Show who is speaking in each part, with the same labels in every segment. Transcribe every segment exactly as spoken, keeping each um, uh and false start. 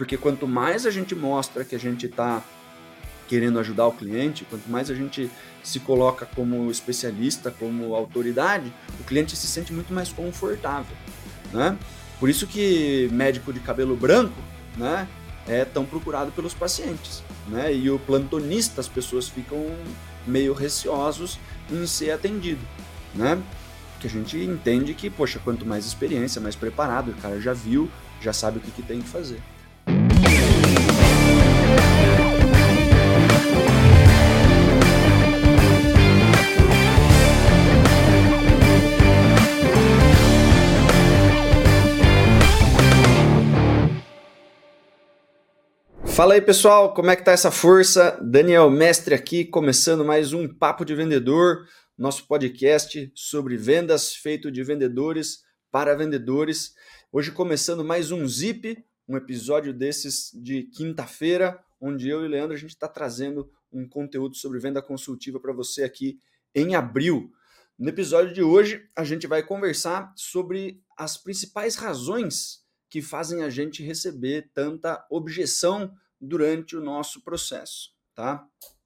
Speaker 1: Porque quanto mais a gente mostra que a gente está querendo ajudar o cliente, quanto mais a gente se coloca como especialista, como autoridade, o cliente se sente muito mais confortável, né? Por isso que médico de cabelo branco, né, é tão procurado pelos pacientes, né? E o plantonista, as pessoas ficam meio receosos em ser atendido, né? Porque a gente entende que, poxa, quanto mais experiência, mais preparado, o cara já viu, já sabe o que, que tem que fazer. Fala aí, pessoal, como é que tá essa força? Daniel Mestre aqui, começando mais um Papo de Vendedor, nosso podcast sobre vendas feito de vendedores para vendedores. Hoje começando mais um Zip, um episódio desses de quinta-feira, onde eu e o Leandro a gente está trazendo um conteúdo sobre venda consultiva para você aqui em abril. No episódio de hoje, a gente vai conversar sobre as principais razões que fazem a gente receber tanta objeção durante o nosso processo, tá?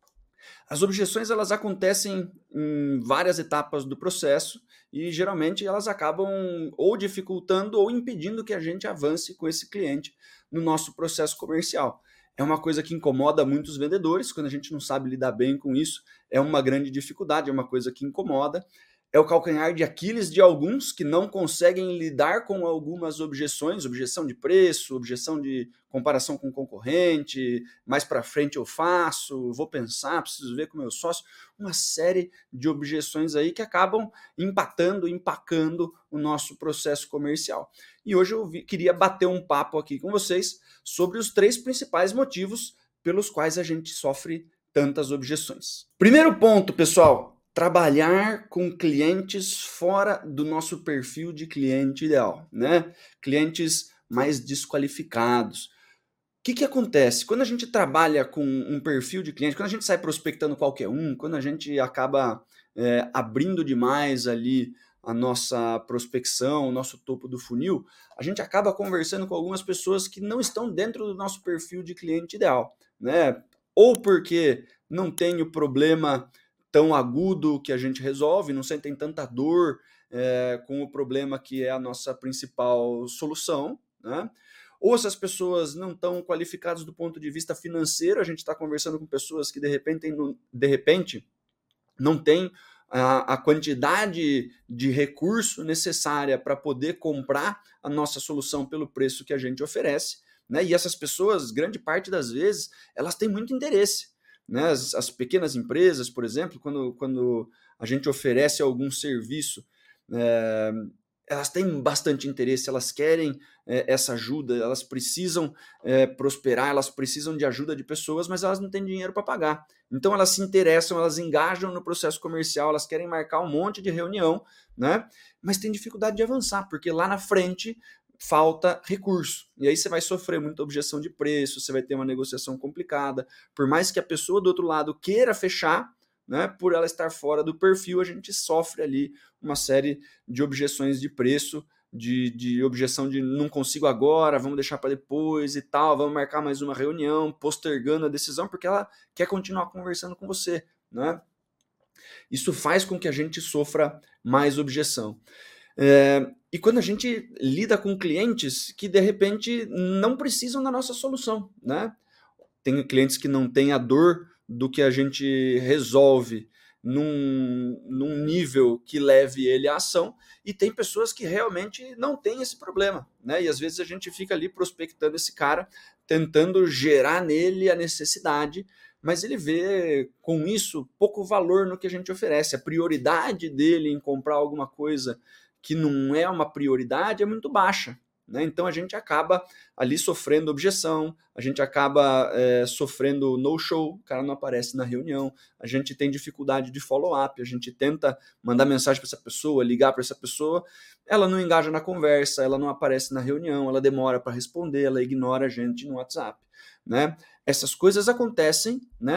Speaker 1: As objeções, elas acontecem em várias etapas do processo e geralmente elas acabam ou dificultando ou impedindo que a gente avance com esse cliente no nosso processo comercial. É uma coisa que incomoda muitos vendedores, quando a gente não sabe lidar bem com isso, é uma grande dificuldade, é uma coisa que incomoda. É o calcanhar de Aquiles de alguns que não conseguem lidar com algumas objeções, objeção de preço, objeção de comparação com concorrente, mais para frente eu faço, vou pensar, preciso ver com o meu sócio, uma série de objeções aí que acabam empatando, empacando o nosso processo comercial. E hoje eu vi, queria bater um papo aqui com vocês sobre os três principais motivos pelos quais a gente sofre tantas objeções. Primeiro ponto, pessoal, trabalhar com clientes fora do nosso perfil de cliente ideal, né? Clientes mais desqualificados. O que que acontece? Quando a gente trabalha com um perfil de cliente, quando a gente sai prospectando qualquer um, quando a gente acaba é, abrindo demais ali a nossa prospecção, o nosso topo do funil, a gente acaba conversando com algumas pessoas que não estão dentro do nosso perfil de cliente ideal, né? Ou porque não tem o problema tão agudo que a gente resolve, não sentem tanta dor é, com o problema que é a nossa principal solução, né? Ou essas pessoas não estão qualificadas do ponto de vista financeiro, a gente está conversando com pessoas que de repente, de repente não têm a, a quantidade de recurso necessária para poder comprar a nossa solução pelo preço que a gente oferece, né? E essas pessoas, grande parte das vezes, elas têm muito interesse. Né, as, as pequenas empresas, por exemplo, quando, quando a gente oferece algum serviço, é, elas têm bastante interesse, elas querem é, essa ajuda, elas precisam é, prosperar, elas precisam de ajuda de pessoas, mas elas não têm dinheiro para pagar. Então elas se interessam, elas engajam no processo comercial, elas querem marcar um monte de reunião, né, mas tem dificuldade de avançar, porque lá na frente falta recurso. E aí você vai sofrer muita objeção de preço, você vai ter uma negociação complicada. Por mais que a pessoa do outro lado queira fechar, né, por ela estar fora do perfil, a gente sofre ali uma série de objeções de preço, de, de objeção de não consigo agora, vamos deixar para depois e tal, vamos marcar mais uma reunião, postergando a decisão, porque ela quer continuar conversando com você, né? Isso faz com que a gente sofra mais objeção. É, e quando a gente lida com clientes que de repente não precisam da nossa solução, né? Tem clientes que não têm a dor do que a gente resolve num, num nível que leve ele à ação, e tem pessoas que realmente não têm esse problema, né? E às vezes a gente fica ali prospectando esse cara, tentando gerar nele a necessidade, mas ele vê com isso pouco valor no que a gente oferece. A prioridade dele em comprar alguma coisa que não é uma prioridade é muito baixa, né? Então a gente acaba ali sofrendo objeção, a gente acaba é, sofrendo no-show, o cara não aparece na reunião, a gente tem dificuldade de follow-up, a gente tenta mandar mensagem para essa pessoa, ligar para essa pessoa, ela não engaja na conversa, ela não aparece na reunião, ela demora para responder, ela ignora a gente no WhatsApp, né? Essas coisas acontecem, né,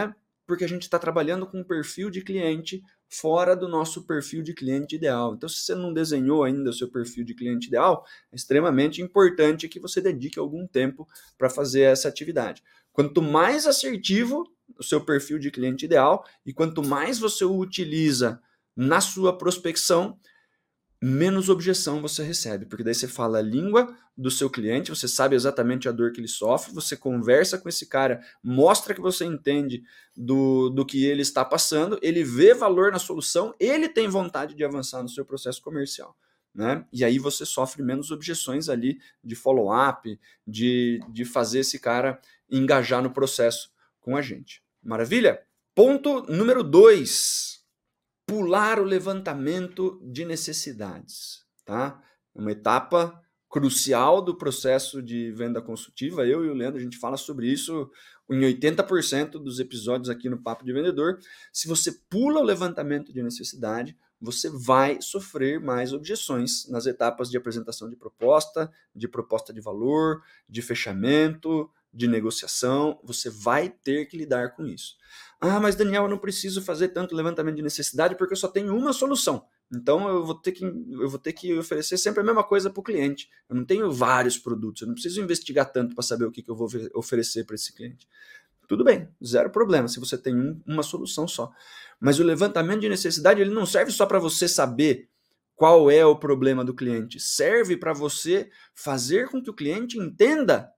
Speaker 1: porque a gente está trabalhando com um perfil de cliente fora do nosso perfil de cliente ideal. Então, se você não desenhou ainda o seu perfil de cliente ideal, é extremamente importante que você dedique algum tempo para fazer essa atividade. Quanto mais assertivo o seu perfil de cliente ideal e quanto mais você o utiliza na sua prospecção, menos objeção você recebe, porque daí você fala a língua do seu cliente, você sabe exatamente a dor que ele sofre, você conversa com esse cara, mostra que você entende do, do que ele está passando, ele vê valor na solução, ele tem vontade de avançar no seu processo comercial, né? E aí você sofre menos objeções ali de follow-up, de, de fazer esse cara engajar no processo com a gente. Maravilha? Ponto número dois. Pular o levantamento de necessidades, tá? É uma etapa crucial do processo de venda consultiva. Eu e o Leandro, a gente fala sobre isso em oitenta por cento dos episódios aqui no Papo de Vendedor. Se você pula o levantamento de necessidade, você vai sofrer mais objeções nas etapas de apresentação de proposta, de proposta de valor, de fechamento, de negociação. Você vai ter que lidar com isso. Ah, mas Daniel, eu não preciso fazer tanto levantamento de necessidade porque eu só tenho uma solução. Então eu vou ter que, eu vou ter que oferecer sempre a mesma coisa para o cliente. Eu não tenho vários produtos, eu não preciso investigar tanto para saber o que, que eu vou oferecer para esse cliente. Tudo bem, zero problema se você tem um, uma solução só. Mas o levantamento de necessidade ele não serve só para você saber qual é o problema do cliente. Serve para você fazer com que o cliente entenda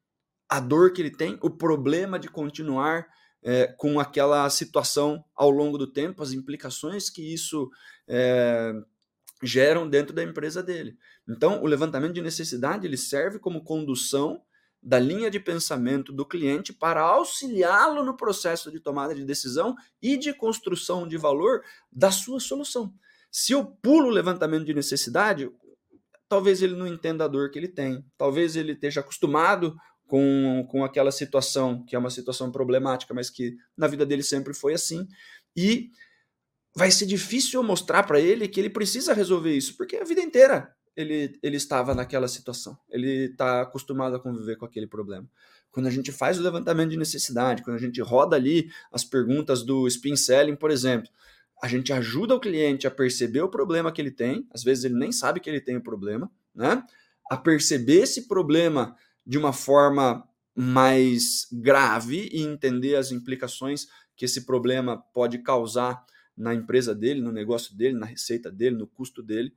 Speaker 1: a dor que ele tem, o problema de continuar É, com aquela situação ao longo do tempo, as implicações que isso é, geram dentro da empresa dele. Então, o levantamento de necessidade ele serve como condução da linha de pensamento do cliente para auxiliá-lo no processo de tomada de decisão e de construção de valor da sua solução. Se eu pulo o levantamento de necessidade, talvez ele não entenda a dor que ele tem, talvez ele esteja acostumado Com, com aquela situação, que é uma situação problemática, mas que na vida dele sempre foi assim, e vai ser difícil eu mostrar para ele que ele precisa resolver isso, porque a vida inteira ele, ele estava naquela situação, ele está acostumado a conviver com aquele problema. Quando a gente faz o levantamento de necessidade, quando a gente roda ali as perguntas do spin selling, por exemplo, a gente ajuda o cliente a perceber o problema que ele tem, às vezes ele nem sabe que ele tem o problema, né? A perceber esse problema de uma forma mais grave e entender as implicações que esse problema pode causar na empresa dele, no negócio dele, na receita dele, no custo dele,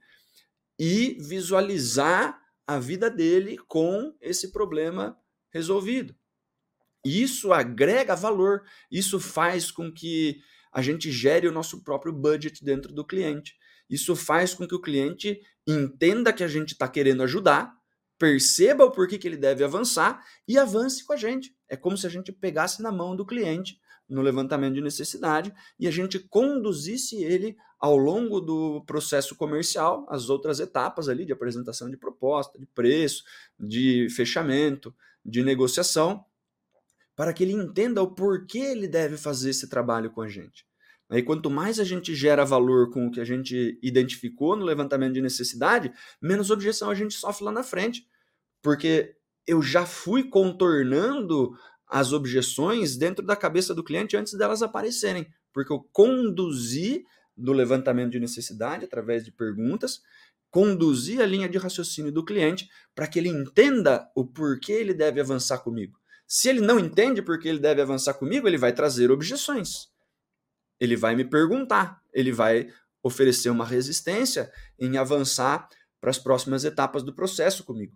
Speaker 1: e visualizar a vida dele com esse problema resolvido. Isso agrega valor, isso faz com que a gente gere o nosso próprio budget dentro do cliente. Isso faz com que o cliente entenda que a gente está querendo ajudar, perceba o porquê que ele deve avançar e avance com a gente. É como se a gente pegasse na mão do cliente no levantamento de necessidade e a gente conduzisse ele ao longo do processo comercial, as outras etapas ali de apresentação de proposta, de preço, de fechamento, de negociação, para que ele entenda o porquê ele deve fazer esse trabalho com a gente. Aí, quanto mais a gente gera valor com o que a gente identificou no levantamento de necessidade, menos objeção a gente sofre lá na frente. Porque eu já fui contornando as objeções dentro da cabeça do cliente antes delas aparecerem. Porque eu conduzi no levantamento de necessidade, através de perguntas, conduzi a linha de raciocínio do cliente para que ele entenda o porquê ele deve avançar comigo. Se ele não entende por que ele deve avançar comigo, ele vai trazer objeções. Ele vai me perguntar, ele vai oferecer uma resistência em avançar para as próximas etapas do processo comigo.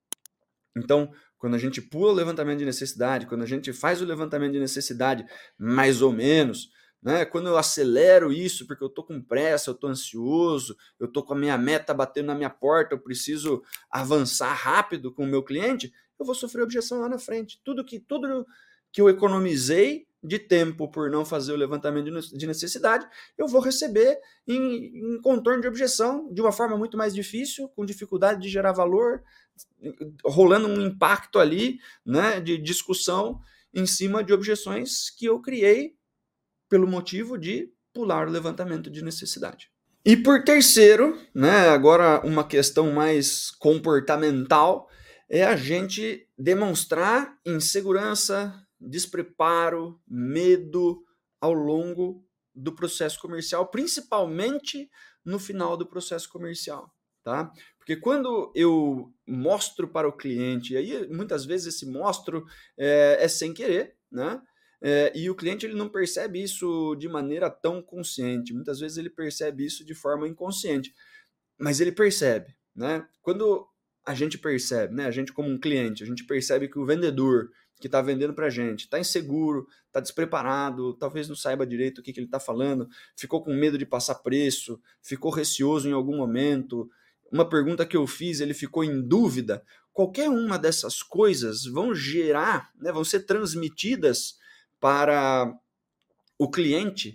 Speaker 1: Então, quando a gente pula o levantamento de necessidade, quando a gente faz o levantamento de necessidade mais ou menos, né, quando eu acelero isso porque eu estou com pressa, eu estou ansioso, eu estou com a minha meta batendo na minha porta, eu preciso avançar rápido com o meu cliente, eu vou sofrer objeção lá na frente. Tudo que, tudo que eu economizei de tempo por não fazer o levantamento de necessidade, eu vou receber em, em contorno de objeção, de uma forma muito mais difícil, com dificuldade de gerar valor, rolando um impacto ali, né, de discussão em cima de objeções que eu criei pelo motivo de pular o levantamento de necessidade. E por terceiro, né, agora uma questão mais comportamental, é a gente demonstrar insegurança, despreparo, medo, ao longo do processo comercial, principalmente no final do processo comercial, tá? Porque quando eu mostro para o cliente, e aí muitas vezes esse mostro é, é sem querer, né? É, e o cliente ele não percebe isso de maneira tão consciente, muitas vezes ele percebe isso de forma inconsciente, mas ele percebe, né? Quando a gente percebe, né? A gente como um cliente, a gente percebe que o vendedor que está vendendo para a gente está inseguro, está despreparado, talvez não saiba direito o que, que ele está falando, ficou com medo de passar preço, ficou receoso em algum momento, uma pergunta que eu fiz, ele ficou em dúvida. Qualquer uma dessas coisas vão gerar, né, vão ser transmitidas para o cliente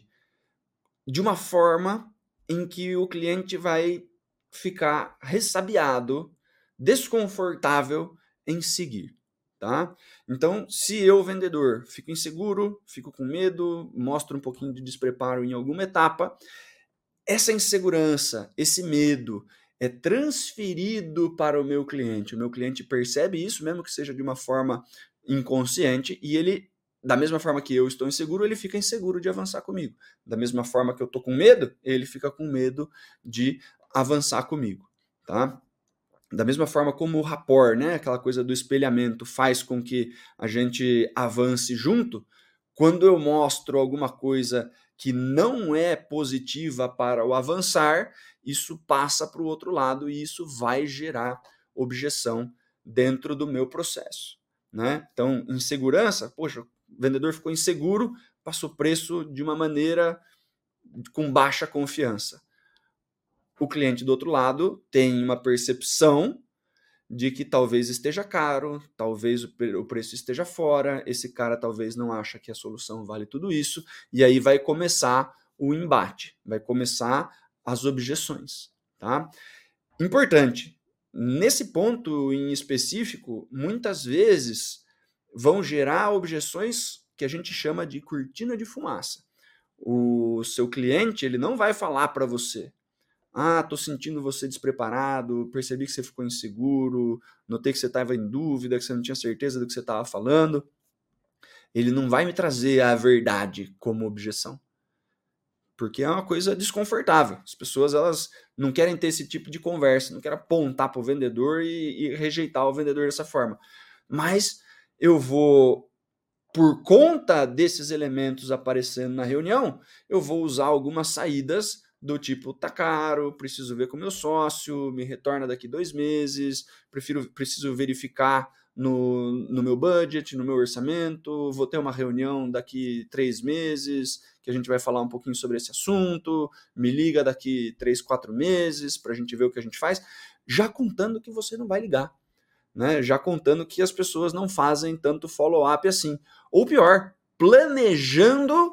Speaker 1: de uma forma em que o cliente vai ficar ressabiado, desconfortável em seguir, tá? Então, se eu, vendedor, fico inseguro, fico com medo, mostro um pouquinho de despreparo em alguma etapa, essa insegurança, esse medo é transferido para o meu cliente. O meu cliente percebe isso, mesmo que seja de uma forma inconsciente, e ele, da mesma forma que eu estou inseguro, ele fica inseguro de avançar comigo. Da mesma forma que eu estou com medo, ele fica com medo de avançar comigo, tá? Da mesma forma como o rapport, né, aquela coisa do espelhamento, faz com que a gente avance junto, quando eu mostro alguma coisa que não é positiva para o avançar, isso passa para o outro lado e isso vai gerar objeção dentro do meu processo, né? Então, insegurança, poxa, o vendedor ficou inseguro, passou preço de uma maneira com baixa confiança. O cliente do outro lado tem uma percepção de que talvez esteja caro, talvez o preço esteja fora, esse cara talvez não acha que a solução vale tudo isso, e aí vai começar o embate, vai começar as objeções, tá? Importante, nesse ponto em específico, muitas vezes vão gerar objeções que a gente chama de cortina de fumaça. O seu cliente, ele não vai falar para você: ah, tô sentindo você despreparado, percebi que você ficou inseguro, notei que você estava em dúvida, que você não tinha certeza do que você estava falando. Ele não vai me trazer a verdade como objeção, porque é uma coisa desconfortável. As pessoas, elas não querem ter esse tipo de conversa, não querem apontar para o vendedor e, e rejeitar o vendedor dessa forma. Mas eu vou, por conta desses elementos aparecendo na reunião, eu vou usar algumas saídas do tipo: tá caro, preciso ver com o meu sócio, me retorna daqui dois meses, prefiro, preciso verificar no, no meu budget, no meu orçamento, vou ter uma reunião daqui três meses, que a gente vai falar um pouquinho sobre esse assunto, me liga daqui três, quatro meses para a gente ver o que a gente faz, já contando que você não vai ligar, né? Já contando que as pessoas não fazem tanto follow-up assim. Ou pior, planejando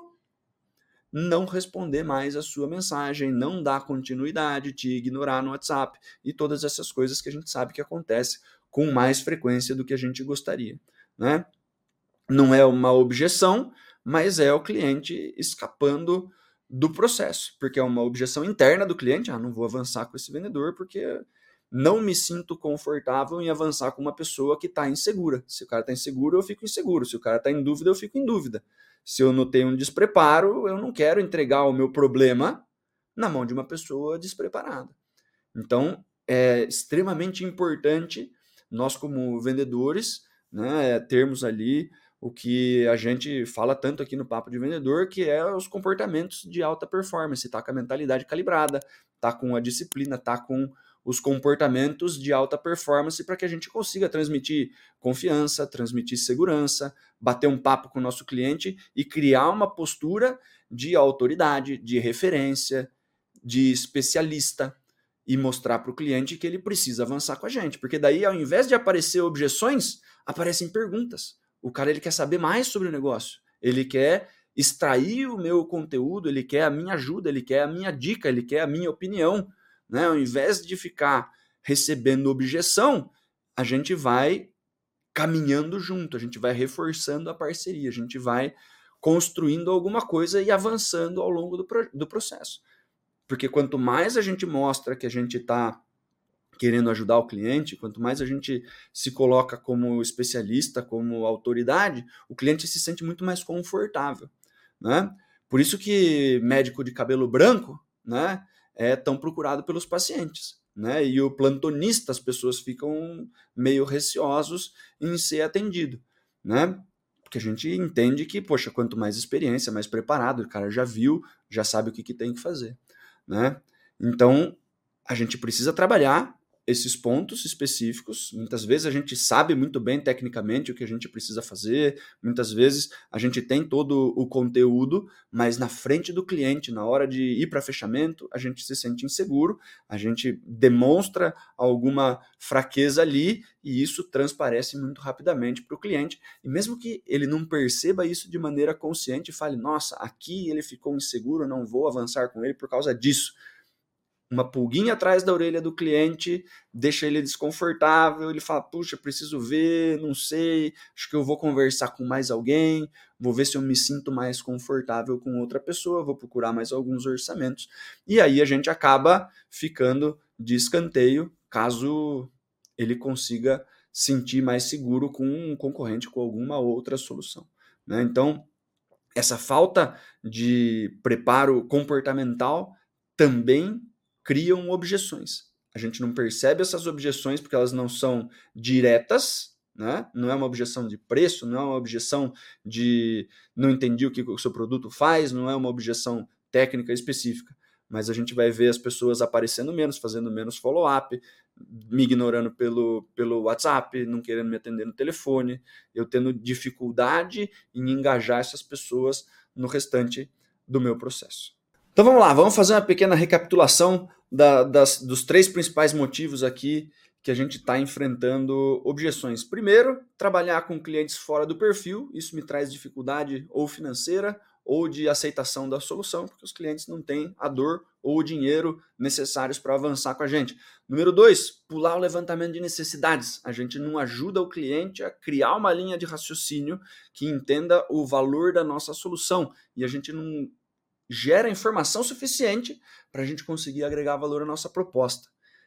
Speaker 1: não responder mais a sua mensagem, não dar continuidade, te ignorar no WhatsApp e todas essas coisas que a gente sabe que acontece com mais frequência do que a gente gostaria, né? Não é uma objeção, mas é o cliente escapando do processo, porque é uma objeção interna do cliente: ah, não vou avançar com esse vendedor porque não me sinto confortável em avançar com uma pessoa que está insegura. Se o cara está inseguro, eu fico inseguro. Se o cara está em dúvida, eu fico em dúvida. Se eu notei um despreparo, eu não quero entregar o meu problema na mão de uma pessoa despreparada. Então, é extremamente importante nós, como vendedores, né, termos ali o que a gente fala tanto aqui no Papo de Vendedor, que é os comportamentos de alta performance. Tá com a mentalidade calibrada, tá com a disciplina, tá com os comportamentos de alta performance para que a gente consiga transmitir confiança, transmitir segurança, bater um papo com o nosso cliente e criar uma postura de autoridade, de referência, de especialista, e mostrar para o cliente que ele precisa avançar com a gente. Porque daí, ao invés de aparecer objeções, aparecem perguntas. O cara, ele quer saber mais sobre o negócio. Ele quer extrair o meu conteúdo, ele quer a minha ajuda, ele quer a minha dica, ele quer a minha opinião, né? Ao invés de ficar recebendo objeção, a gente vai caminhando junto, a gente vai reforçando a parceria, a gente vai construindo alguma coisa e avançando ao longo do, pro- do processo. Porque quanto mais a gente mostra que a gente está querendo ajudar o cliente, quanto mais a gente se coloca como especialista, como autoridade, o cliente se sente muito mais confortável, né? Por isso que médico de cabelo branco, né, é tão procurado pelos pacientes, né? E o plantonista, as pessoas ficam meio receosos em ser atendido, né? Porque a gente entende que, poxa, quanto mais experiência, mais preparado, o cara já viu, já sabe o que, que tem que fazer, né? Então, a gente precisa trabalhar esses pontos específicos. Muitas vezes a gente sabe muito bem tecnicamente o que a gente precisa fazer, muitas vezes a gente tem todo o conteúdo, mas na frente do cliente, na hora de ir para fechamento, a gente se sente inseguro, a gente demonstra alguma fraqueza ali e isso transparece muito rapidamente para o cliente. E mesmo que ele não perceba isso de maneira consciente e fale, nossa, aqui ele ficou inseguro, não vou avançar com ele por causa disso. Uma pulguinha atrás da orelha do cliente deixa ele desconfortável, ele fala, puxa, preciso ver, não sei, acho que eu vou conversar com mais alguém, vou ver se eu me sinto mais confortável com outra pessoa, vou procurar mais alguns orçamentos. E aí a gente acaba ficando de escanteio, caso ele consiga sentir mais seguro com um concorrente, com alguma outra solução, né? Então, essa falta de preparo comportamental também criam objeções. A gente não percebe essas objeções porque elas não são diretas, né? Não é uma objeção de preço, não é uma objeção de não entendi o que o seu produto faz, não é uma objeção técnica específica. Mas a gente vai ver as pessoas aparecendo menos, fazendo menos follow-up, me ignorando pelo, pelo WhatsApp, não querendo me atender no telefone, eu tendo dificuldade em engajar essas pessoas no restante do meu processo. Então vamos lá, vamos fazer uma pequena recapitulação da, das, dos três principais motivos aqui que a gente está enfrentando objeções. Primeiro, trabalhar com clientes fora do perfil, isso me traz dificuldade ou financeira ou de aceitação da solução, porque os clientes não têm a dor ou o dinheiro necessários para avançar com a gente. Número dois, pular o levantamento de necessidades. A gente não ajuda o cliente a criar uma linha de raciocínio que entenda o valor da nossa solução e a gente não gera informação suficiente para a gente conseguir agregar valor à nossa proposta.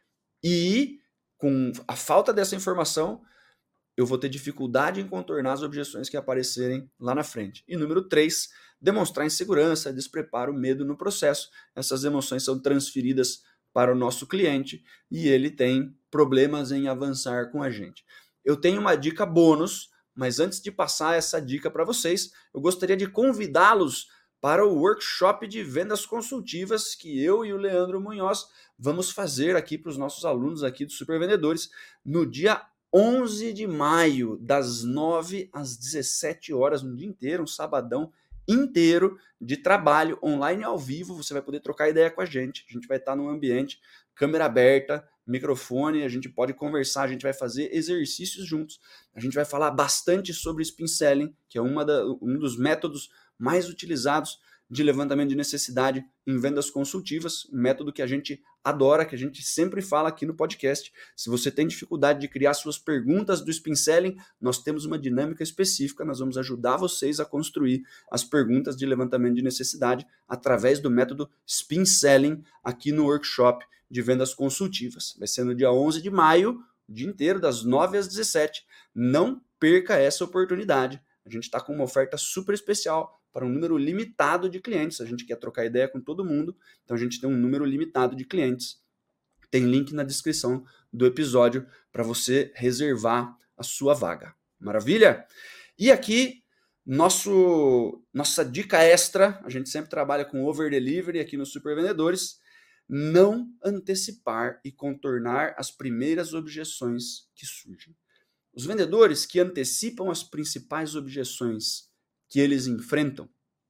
Speaker 1: E com a falta dessa informação, eu vou ter dificuldade em contornar as objeções que aparecerem lá na frente. E número três, demonstrar insegurança, despreparo, medo no processo. Essas emoções são transferidas para o nosso cliente e ele tem problemas em avançar com a gente. Eu tenho uma dica bônus, mas antes de passar essa dica para vocês, eu gostaria de convidá-los para o workshop de vendas consultivas que eu e o Leandro Munhoz vamos fazer aqui para os nossos alunos aqui do Super Vendedores no dia onze de maio, das nove às dezessete horas, um dia inteiro, um sabadão inteiro de trabalho online ao vivo. Você vai poder trocar ideia com a gente. A gente vai estar num ambiente, câmera aberta, microfone, a gente pode conversar, a gente vai fazer exercícios juntos. A gente vai falar bastante sobre spin selling, que é uma da, um dos métodos mais utilizados de levantamento de necessidade em vendas consultivas, um método que a gente adora, que a gente sempre fala aqui no podcast. Se você tem dificuldade de criar suas perguntas do spin selling, nós temos uma dinâmica específica, nós vamos ajudar vocês a construir as perguntas de levantamento de necessidade através do método spin selling aqui no workshop de vendas consultivas. Vai ser no dia onze de maio, o dia inteiro, das nove às dezessete. Não perca essa oportunidade. A gente está com uma oferta super especial para um número limitado de clientes. A gente quer trocar ideia com todo mundo, então a gente tem um número limitado de clientes. Tem link na descrição do episódio para você reservar a sua vaga. Maravilha? E aqui, nosso, nossa dica extra, a gente sempre trabalha com over delivery aqui no Super Vendedores, não antecipar e contornar as primeiras objeções que surgem. Os vendedores que antecipam as principais objeções que eles enfrentam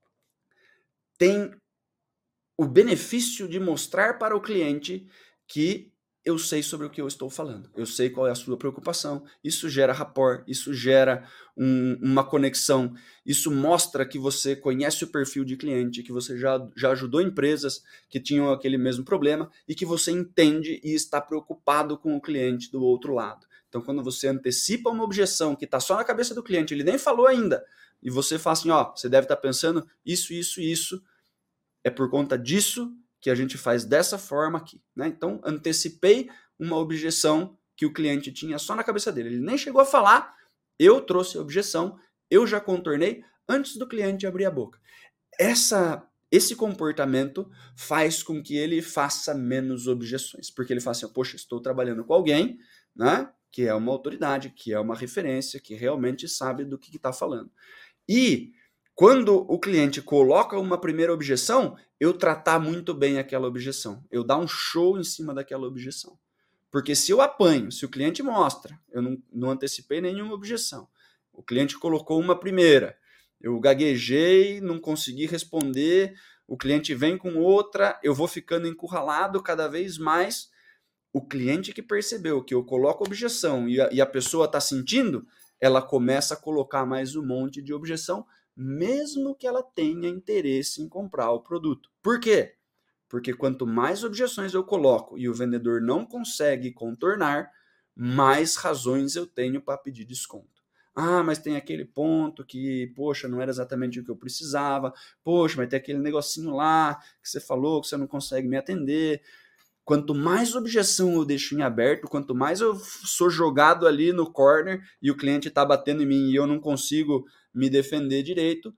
Speaker 1: têm o benefício de mostrar para o cliente que eu sei sobre o que eu estou falando, eu sei qual é a sua preocupação, isso gera rapport, isso gera um, uma conexão, isso mostra que você conhece o perfil de cliente, que você já, já ajudou empresas que tinham aquele mesmo problema e que você entende e está preocupado com o cliente do outro lado. Então, quando você antecipa uma objeção que está só na cabeça do cliente, ele nem falou ainda, e você fala assim, ó, você deve estar pensando isso, isso, isso, é por conta disso que a gente faz dessa forma aqui, né? Então, antecipei uma objeção que o cliente tinha só na cabeça dele. Ele nem chegou a falar, eu trouxe a objeção, eu já contornei antes do cliente abrir a boca. essa, esse comportamento faz com que ele faça menos objeções, porque ele fala assim, poxa, estou trabalhando com alguém, né, que é uma autoridade, que é uma referência, que realmente sabe do que está falando. E quando o cliente coloca uma primeira objeção, eu tratar muito bem aquela objeção, eu dar um show em cima daquela objeção. Porque se eu apanho, se o cliente mostra, eu não, não antecipei nenhuma objeção, o cliente colocou uma primeira, eu gaguejei, não consegui responder, o cliente vem com outra, eu vou ficando encurralado cada vez mais. O cliente que percebeu que eu coloco objeção e a, e a pessoa está sentindo, ela começa a colocar mais um monte de objeção, mesmo que ela tenha interesse em comprar o produto. Por quê? Porque quanto mais objeções eu coloco e o vendedor não consegue contornar, mais razões eu tenho para pedir desconto. Ah, mas tem aquele ponto que, poxa, não era exatamente o que eu precisava. Poxa, mas tem aquele negocinho lá que você falou que você não consegue me atender. Quanto mais objeção eu deixo em aberto, quanto mais eu sou jogado ali no corner e o cliente está batendo em mim e eu não consigo me defender direito,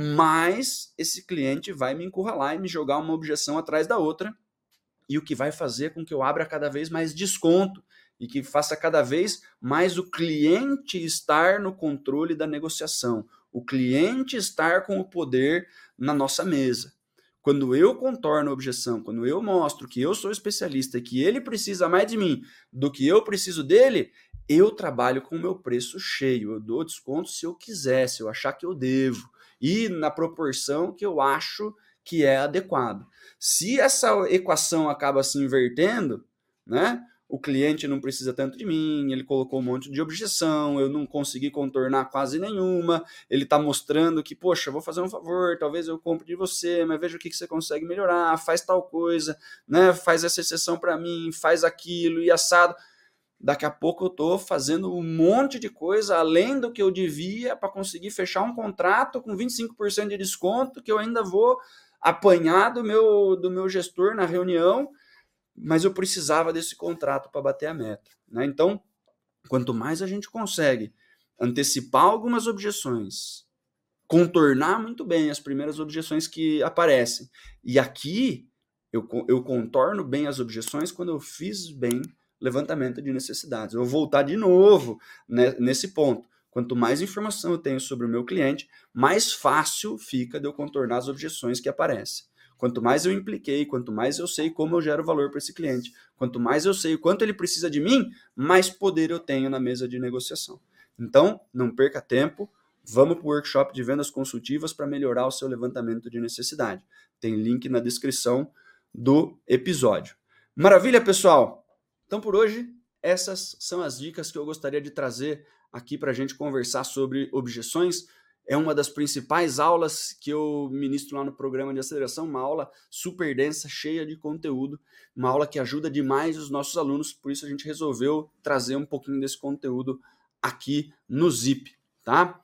Speaker 1: mais esse cliente vai me encurralar e me jogar uma objeção atrás da outra, e o que vai fazer com que eu abra cada vez mais desconto e que faça cada vez mais o cliente estar no controle da negociação, o cliente estar com o poder na nossa mesa. Quando eu contorno a objeção, quando eu mostro que eu sou especialista e que ele precisa mais de mim do que eu preciso dele, eu trabalho com o meu preço cheio, eu dou desconto se eu quiser, se eu achar que eu devo, e na proporção que eu acho que é adequado. Se essa equação acaba se invertendo, né? O cliente não precisa tanto de mim, ele colocou um monte de objeção, eu não consegui contornar quase nenhuma, ele está mostrando que, poxa, vou fazer um favor, talvez eu compre de você, mas veja o que, que você consegue melhorar, faz tal coisa, né? Faz essa exceção para mim, faz aquilo e assado. Daqui a pouco eu estou fazendo um monte de coisa além do que eu devia para conseguir fechar um contrato com vinte e cinco por cento de desconto que eu ainda vou apanhar do meu, do meu gestor na reunião, mas eu precisava desse contrato para bater a meta. Né? Então, quanto mais a gente consegue antecipar algumas objeções, contornar muito bem as primeiras objeções que aparecem, e aqui eu, eu contorno bem as objeções quando eu fiz bem levantamento de necessidades. Eu vou voltar de novo né, nesse ponto. Quanto mais informação eu tenho sobre o meu cliente, mais fácil fica de eu contornar as objeções que aparecem. Quanto mais eu impliquei, quanto mais eu sei como eu gero valor para esse cliente, quanto mais eu sei o quanto ele precisa de mim, mais poder eu tenho na mesa de negociação. Então, não perca tempo, vamos para o workshop de vendas consultivas para melhorar o seu levantamento de necessidade. Tem link na descrição do episódio. Maravilha, pessoal? Então, por hoje, essas são as dicas que eu gostaria de trazer aqui para a gente conversar sobre objeções. É uma das principais aulas que eu ministro lá no programa de aceleração, uma aula super densa, cheia de conteúdo, uma aula que ajuda demais os nossos alunos, por isso a gente resolveu trazer um pouquinho desse conteúdo aqui no Zip, tá?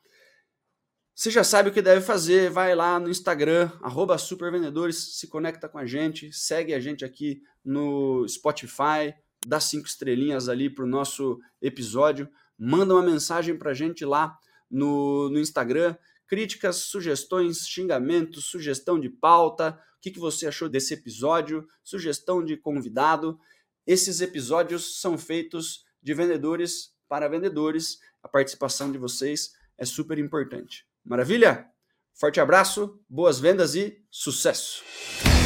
Speaker 1: Você já sabe o que deve fazer, vai lá no Instagram, arroba supervendedores, se conecta com a gente, segue a gente aqui no Spotify, dá cinco estrelinhas ali para o nosso episódio, manda uma mensagem para a gente lá no, no Instagram, críticas, sugestões, xingamentos, sugestão de pauta, o que, que você achou desse episódio, sugestão de convidado. Esses episódios são feitos de vendedores para vendedores, a participação de vocês é super importante. Maravilha? Forte abraço, boas vendas e sucesso!